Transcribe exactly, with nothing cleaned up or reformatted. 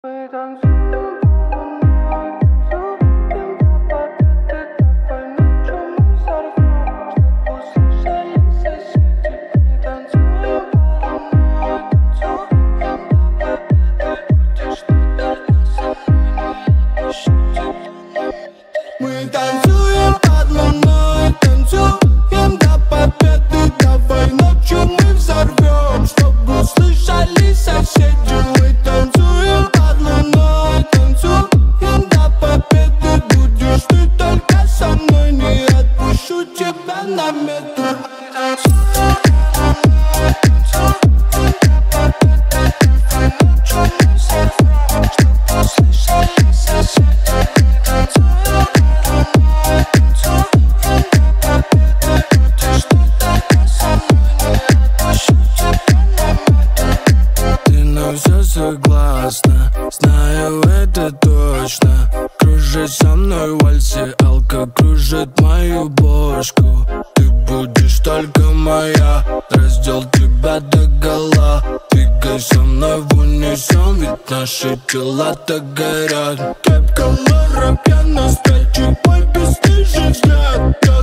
Мы танцуем полной, танцуем до победы. Давай ночью мы взорвем, чтоб услышали соседи. Мы танцуем полной, танцуем до победы. Будешь ты только со мной, не отпущу тебя. Мы танцуем под луной, танцуем до победы. Давай ночью мы взорвем, чтобы услышали соседи. Мы танцуем под луной, танцуем до победы. Будешь ты только со мной, не отпущу тебя на метр. Мы танцуем под луной, танцуем до победы. Давай ночью мы взорвем, чтоб услышали соседи. Мы танцуем под луной, танцуем до победы. Будешь ты только со мной, не отпущу тебя на метр. Ты на все согласна, знаю это точно. Кружить со мной в вальсе, алка кружит мою бошку. Ты будешь только моя, раздел тебя догола. Двигай со мной в унисон, ведь наши тела так горят. Кепка Лора, пьяна, встречи, мой бесстыжий взгляд.